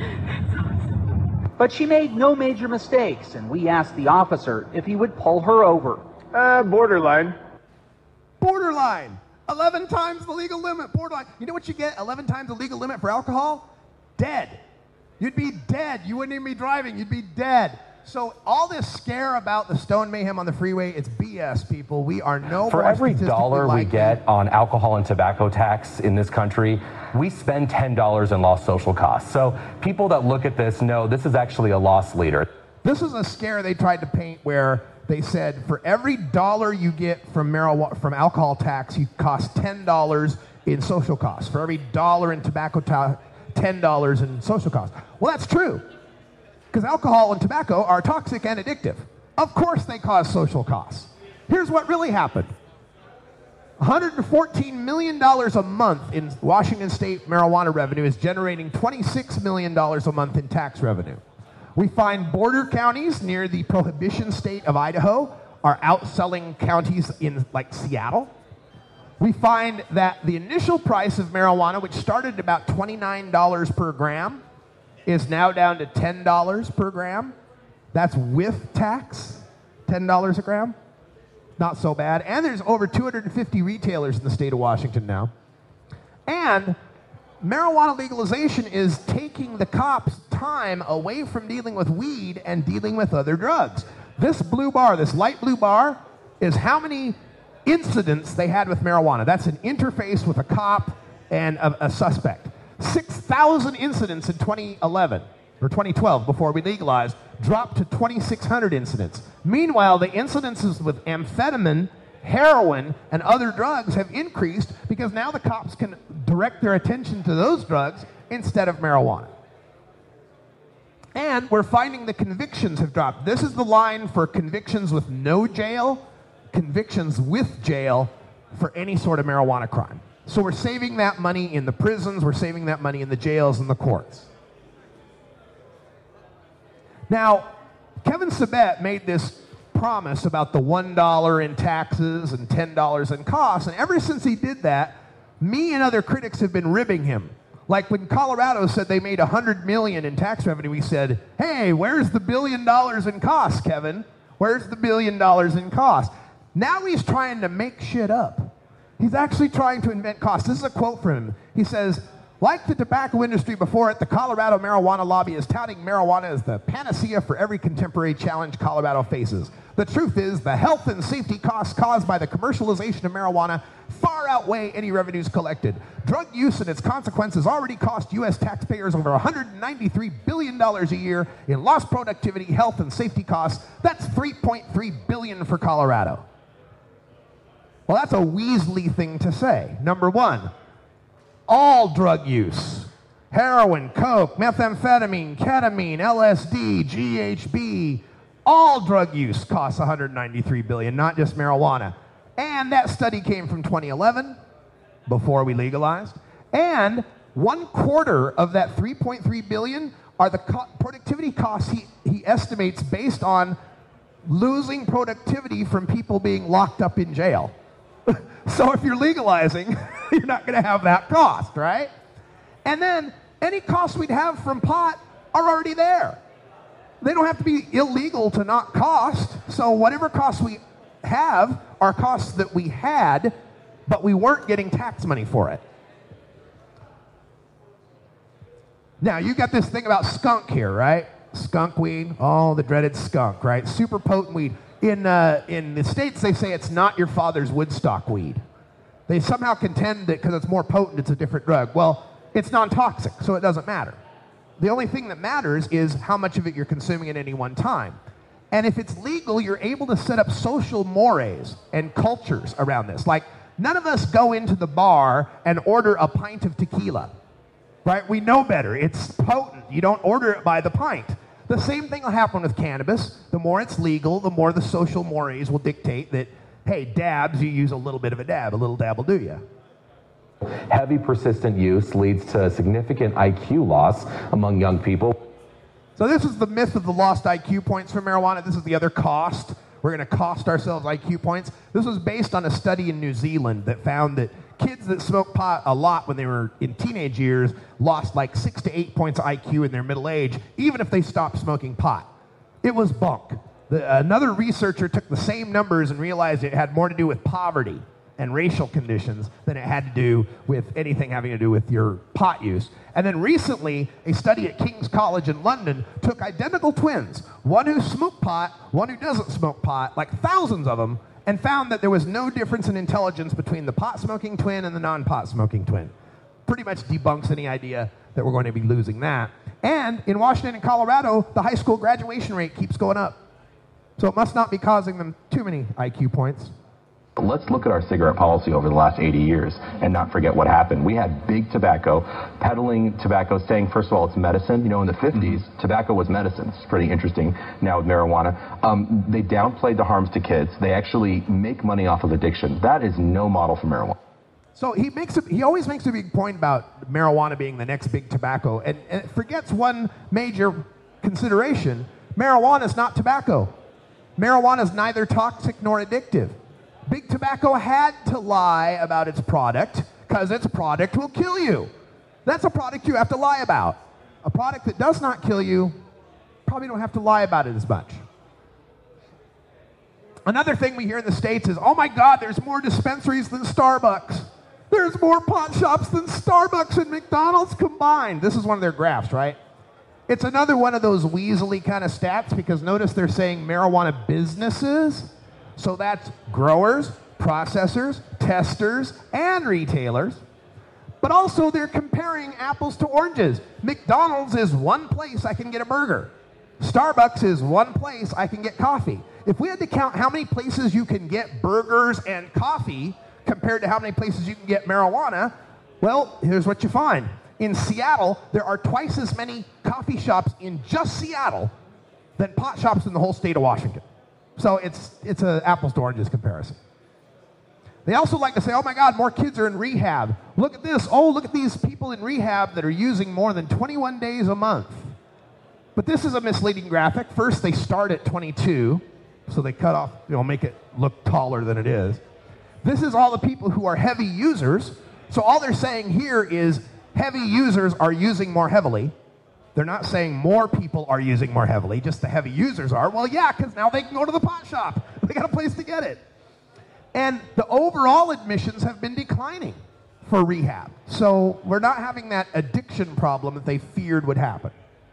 But she made no major mistakes, and we asked the officer if he would pull her over. Uh, borderline. Borderline. eleven times the legal limit. Borderline. You know what you get? eleven times the legal limit for alcohol? Dead. You'd be dead. You wouldn't even be driving. You'd be dead. So all this scare about the stone mayhem on the freeway, it's B S, people. We are no For more every statistically dollar we likely- get on alcohol and tobacco tax in this country, we spend ten dollars in lost social costs. So people that look at this know this is actually a loss leader. This is a scare they tried to paint where they said for every dollar you get from marijuana, from alcohol tax, you cost ten dollars in social costs. For every dollar in tobacco tax, ten dollars in social costs. Well, that's true, because alcohol and tobacco are toxic and addictive. Of course they cause social costs. Here's what really happened. one hundred fourteen million dollars a month in Washington state marijuana revenue is generating twenty-six million dollars a month in tax revenue. We find border counties near the prohibition state of Idaho are outselling counties in like Seattle. We find that the initial price of marijuana, which started at about twenty-nine dollars per gram, is now down to ten dollars per gram. That's with tax, ten dollars a gram. Not so bad. And there's over two hundred fifty retailers in the state of Washington now. And marijuana legalization is taking the cops' time away from dealing with weed and dealing with other drugs. This blue bar, this light blue bar, is how many incidents they had with marijuana. That's an interface with a cop and a, a suspect. six thousand incidents in twenty eleven, or twenty twelve, before we legalized, dropped to twenty-six hundred incidents. Meanwhile, the incidences with amphetamine, heroin, and other drugs have increased because now the cops can direct their attention to those drugs instead of marijuana. And we're finding the convictions have dropped. This is the line for convictions with no jail, convictions with jail for any sort of marijuana crime. So we're saving that money in the prisons, we're saving that money in the jails and the courts. Now, Kevin Sabet made this promise about the one dollar in taxes and ten dollars in costs, and ever since he did that, me and other critics have been ribbing him. Like when Colorado said they made one hundred million dollars in tax revenue, we said, hey, where's the billion dollars in costs, Kevin? Where's the billion dollars in costs? Now he's trying to make shit up. He's actually trying to invent costs. This is a quote from him. He says, like the tobacco industry before it, the Colorado marijuana lobby is touting marijuana as the panacea for every contemporary challenge Colorado faces. The truth is, the health and safety costs caused by the commercialization of marijuana far outweigh any revenues collected. Drug use and its consequences already cost U S taxpayers over one hundred ninety-three billion dollars a year in lost productivity, health, and safety costs. That's three point three billion dollars for Colorado. Well, that's a Weasley thing to say. Number one, all drug use, heroin, coke, methamphetamine, ketamine, L S D, G H B, all drug use costs one hundred ninety-three billion dollars, not just marijuana. And that study came from twenty eleven, before we legalized. And one quarter of that three point three billion dollars are the co- productivity costs he, he estimates based on losing productivity from people being locked up in jail. So if you're legalizing, you're not going to have that cost, right? And then any costs we'd have from pot are already there. They don't have to be illegal to not cost. So whatever costs we have are costs that we had, but we weren't getting tax money for it. Now, you got this thing about skunk here, right? Skunk weed, oh, the dreaded skunk, right? Super potent weed. In, uh, in the States, they say it's not your father's Woodstock weed. They somehow contend that because it's more potent, it's a different drug. Well, it's non-toxic, so it doesn't matter. The only thing that matters is how much of it you're consuming at any one time. And if it's legal, you're able to set up social mores and cultures around this. Like, none of us go into the bar and order a pint of tequila, right? We know better. It's potent. You don't order it by the pint. The same thing will happen with cannabis. The more it's legal, the more the social mores will dictate that, hey, dabs, you use a little bit of a dab. A little dab will do you. Heavy persistent use leads to significant I Q loss among young people. So this is the myth of the lost I Q points from marijuana. This is the other cost. We're going to cost ourselves I Q points. This was based on a study in New Zealand that found that kids that smoked pot a lot when they were in teenage years lost like six to eight points of I Q in their middle age, even if they stopped smoking pot. It was bunk. The, another researcher took the same numbers and realized it had more to do with poverty and racial conditions than it had to do with anything having to do with your pot use. And then recently, a study at King's College in London took identical twins, one who smoked pot, one who doesn't smoke pot, like thousands of them, and found that there was no difference in intelligence between the pot-smoking twin and the non-pot smoking twin. Pretty much debunks any idea that we're going to be losing that. And in Washington and Colorado, the high school graduation rate keeps going up. So it must not be causing them too many I Q points. Let's look at our cigarette policy over the last eighty years and not forget what happened. We had big tobacco, peddling tobacco, saying, first of all, it's medicine. You know, in the fifties, mm-hmm. tobacco was medicine. It's pretty interesting now with marijuana. Um, they downplayed the harms to kids. They actually make money off of addiction. That is no model for marijuana. So he makes a, he always makes a big point about marijuana being the next big tobacco, and, and forgets one major consideration. Marijuana is not tobacco. Marijuana is neither toxic nor addictive. Big tobacco had to lie about its product because its product will kill you. That's a product you have to lie about. A product that does not kill you, probably don't have to lie about it as much. Another thing we hear in the States is, oh my God, there's more dispensaries than Starbucks. There's more pot shops than Starbucks and McDonald's combined. This is one of their graphs, right? It's another one of those weaselly kind of stats, because notice they're saying marijuana businesses. So that's growers, processors, testers, and retailers. But also they're comparing apples to oranges. McDonald's is one place I can get a burger. Starbucks is one place I can get coffee. If we had to count how many places you can get burgers and coffee compared to how many places you can get marijuana, well, here's what you find. In Seattle, there are twice as many coffee shops in just Seattle than pot shops in the whole state of Washington. So it's it's an apples to oranges comparison. They also like to say, oh my God, more kids are in rehab. Look at this. Oh, look at these people in rehab that are using more than twenty-one days a month. But this is a misleading graphic. First, they start at twenty-two, so they cut off, you know, make it look taller than it is. This is all the people who are heavy users. So all they're saying here is heavy users are using more heavily. They're not saying more people are using more heavily, just the heavy users are. Well, yeah, because now they can go to the pot shop. They got a place to get it. And the overall admissions have been declining for rehab. So we're not having that addiction problem that they feared would happen.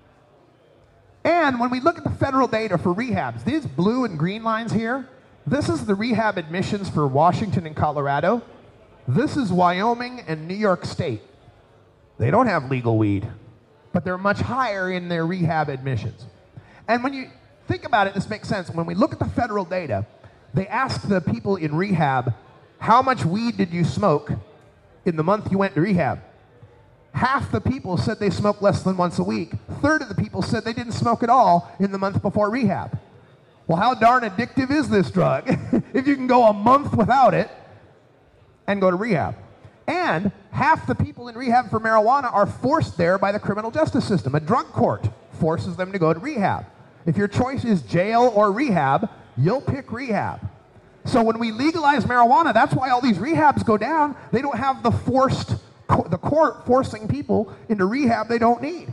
And when we look at the federal data for rehabs, these blue and green lines here, this is the rehab admissions for Washington and Colorado. This is Wyoming and New York State. They don't have legal weed, but they're much higher in their rehab admissions. And when you think about it, this makes sense. When we look at the federal data, they ask the people in rehab, how much weed did you smoke in the month you went to rehab? Half the people said they smoked less than once a week. A third of the people said they didn't smoke at all in the month before rehab. Well, how darn addictive is this drug if you can go a month without it and go to rehab? And half the people in rehab for marijuana are forced there by the criminal justice system. A drug court forces them to go to rehab. If your choice is jail or rehab, you'll pick rehab. So when we legalize marijuana, that's why all these rehabs go down. They don't have the forced, the court forcing people into rehab they don't need.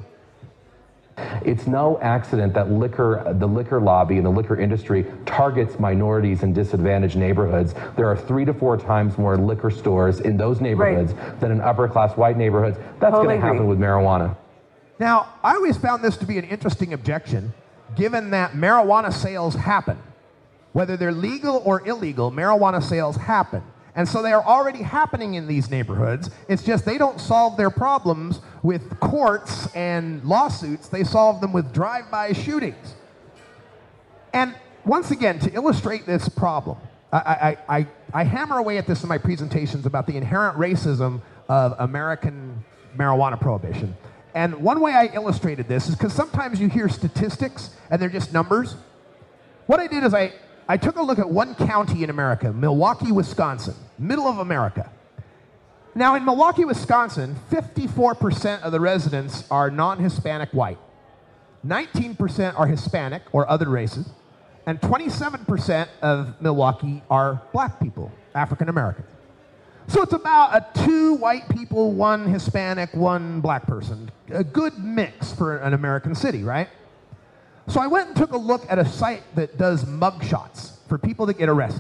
It's no accident that liquor, the liquor lobby and the liquor industry targets minorities in disadvantaged neighborhoods. There are three to four times more liquor stores in those neighborhoods right. than in upper-class white neighborhoods. That's totally going to happen with marijuana. Now, I always found this to be an interesting objection, given that marijuana sales happen. Whether they're legal or illegal, marijuana sales happen. And so they are already happening in these neighborhoods. It's just they don't solve their problems with courts and lawsuits. They solve them with drive-by shootings. And once again, to illustrate this problem, I, I, I, I hammer away at this in my presentations about the inherent racism of American marijuana prohibition. And one way I illustrated this is because sometimes you hear statistics and they're just numbers. What I did is I, I took a look at one county in America, Milwaukee, Wisconsin, middle of America. Now in Milwaukee, Wisconsin, fifty-four percent of the residents are non-Hispanic white. nineteen percent are Hispanic or other races. And twenty-seven percent of Milwaukee are black people, African Americans. So it's about a two white people, one Hispanic, one black person. A good mix for an American city, right? So I went and took a look at a site that does mugshots for people that get arrested.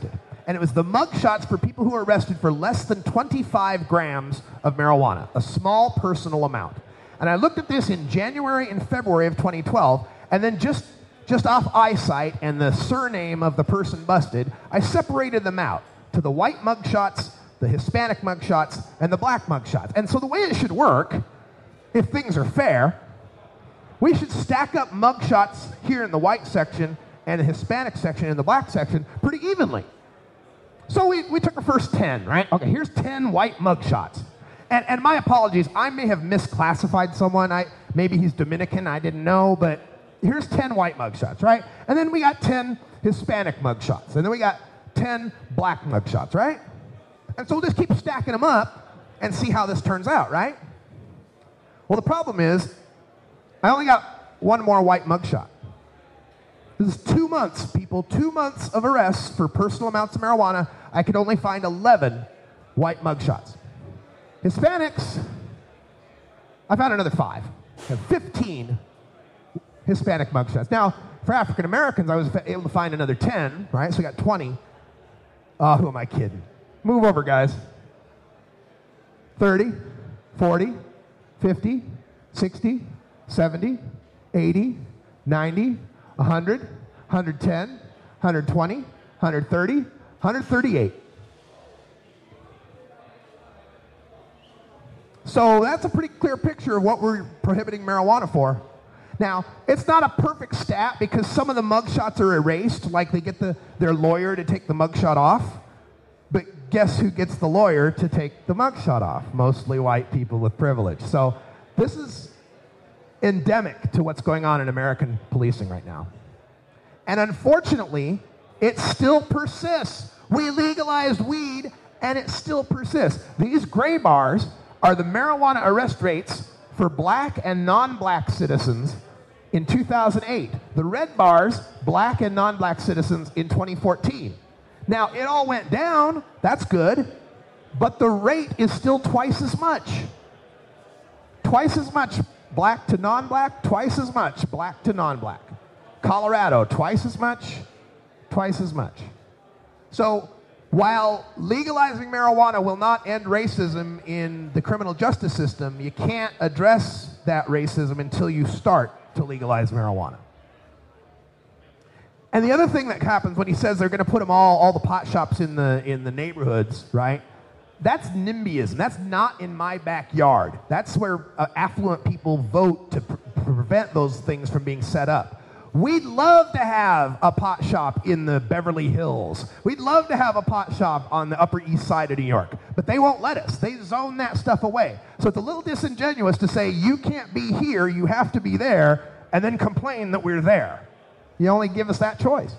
and it was the mug shots for people who were arrested for less than twenty-five grams of marijuana, a small personal amount. And I looked at this in January and February of twenty twelve, and then just, just off eyesight and the surname of the person busted, I separated them out to the white mug shots, the Hispanic mug shots, and the black mug shots. And so the way it should work, if things are fair, we should stack up mug shots here in the white section and the Hispanic section and the black section pretty evenly. So we, we took the first ten, right? Okay, here's ten white mug shots. And, and my apologies, I may have misclassified someone. I, maybe he's Dominican, I didn't know, but here's ten white mug shots, right? And then we got ten Hispanic mug shots. And then we got ten black mug shots, right? And so we'll just keep stacking them up and see how this turns out, right? Well, the problem is, I only got one more white mug shot. This is two months, people, two months of arrests for personal amounts of marijuana. I could only find eleven white mug shots. Hispanics, I found another five. I have fifteen Hispanic mug shots. Now, for African Americans, I was able to find another ten, right? So we got twenty. Oh, who am I kidding? Move over, guys. thirty, forty, fifty, sixty, seventy, eighty, ninety, one hundred, one hundred ten, one hundred twenty, one hundred thirty, one hundred thirty-eight. So that's a pretty clear picture of what we're prohibiting marijuana for. Now, it's not a perfect stat because some of the mugshots are erased, like they get the, their lawyer to take the mugshot off. But guess who gets the lawyer to take the mugshot off? Mostly white people with privilege. So this is endemic to what's going on in American policing right now. And unfortunately, it still persists. We legalized weed, and it still persists. These gray bars are the marijuana arrest rates for black and non-black citizens in two thousand eight. The red bars, black and non-black citizens in twenty fourteen. Now, it all went down, that's good, but the rate is still twice as much. Twice as much black to non-black, twice as much black to non-black. Colorado, twice as much, twice as much. So, while legalizing marijuana will not end racism in the criminal justice system, you can't address that racism until you start to legalize marijuana. And the other thing that happens when he says they're going to put them all, all the pot shops in the, in the neighborhoods, right? That's NIMBYism. That's not in my backyard. That's where uh, affluent people vote to pr- prevent those things from being set up. We'd love to have a pot shop in the Beverly Hills. We'd love to have a pot shop on the Upper East Side of New York, but they won't let us. They zone that stuff away. So it's a little disingenuous to say, you can't be here, you have to be there, and then complain that we're there. You only give us that choice.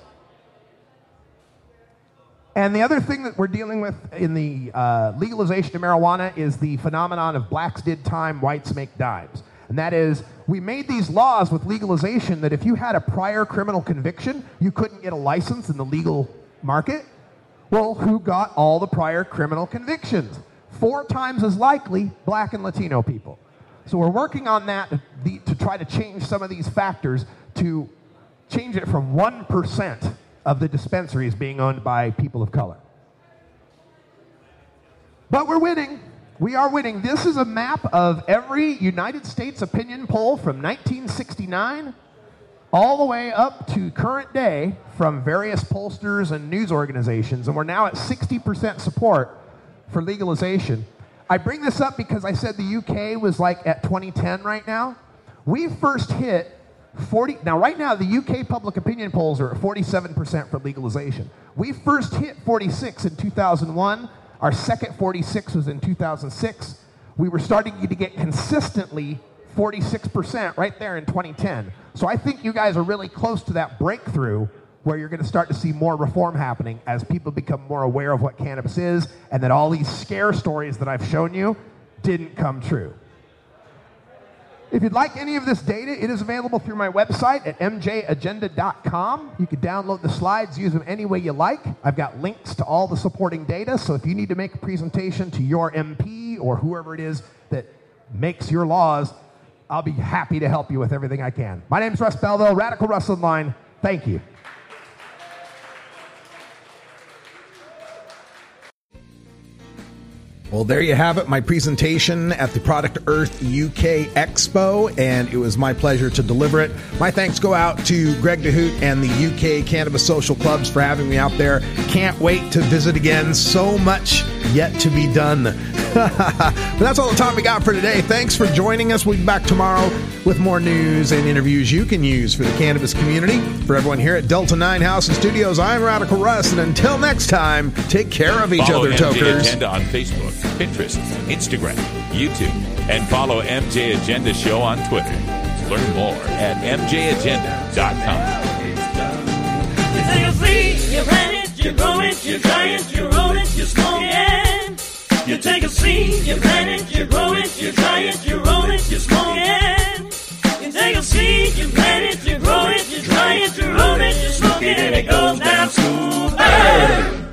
And the other thing that we're dealing with in the uh, legalization of marijuana is the phenomenon of blacks did time, whites make dimes. And that is, we made these laws with legalization that if you had a prior criminal conviction, you couldn't get a license in the legal market. Well, who got all the prior criminal convictions? Four times as likely, black and Latino people. So we're working on that to, the, to try to change some of these factors to change it from one percent of the dispensaries being owned by people of color. But we're winning. We are winning. This is a map of every United States opinion poll from nineteen sixty-nine all the way up to current day from various pollsters and news organizations, and we're now at sixty percent support for legalization. I bring this up because I said the U K was like at twenty ten right now. We first hit forty, now right now the U K public opinion polls are at forty-seven percent for legalization. We first hit forty-six in two thousand one. Our second forty-six was in two thousand six. We were starting to get consistently forty-six percent right there in twenty ten. So I think you guys are really close to that breakthrough where you're going to start to see more reform happening as people become more aware of what cannabis is and that all these scare stories that I've shown you didn't come true. If you'd like any of this data, it is available through my website at m j agenda dot com. You can download the slides, use them any way you like. I've got links to all the supporting data, so if you need to make a presentation to your M P or whoever it is that makes your laws, I'll be happy to help you with everything I can. My name is Russ Belville, Radical Russ Online. Thank you. Well, there you have it, my presentation at the Product Earth U K Expo, and it was my pleasure to deliver it. My thanks go out to Greg DeHoot and the U K Cannabis Social Clubs for having me out there. Can't wait to visit again. So much yet to be done. But that's all the time we got for today. Thanks for joining us. We'll be back tomorrow with more news and interviews you can use for the cannabis community. For everyone here at Delta nine House and Studios, I'm Radical Russ, and until next time, take care of each Follow other, M J tokers. Agenda on Facebook, Pinterest, Instagram, YouTube, and follow M J Agenda Show on Twitter. Learn more at m j agenda dot com. You take a seed, you plant it, you grow it, you dry it, you roll it, you smoke it. You take a seed, you plant it, you grow it, you dry it, you roll it, you smoke it. You take a seed, you plant it, you grow it, you dry it, you roll it, you smoke it, and it goes down smooth. Hey!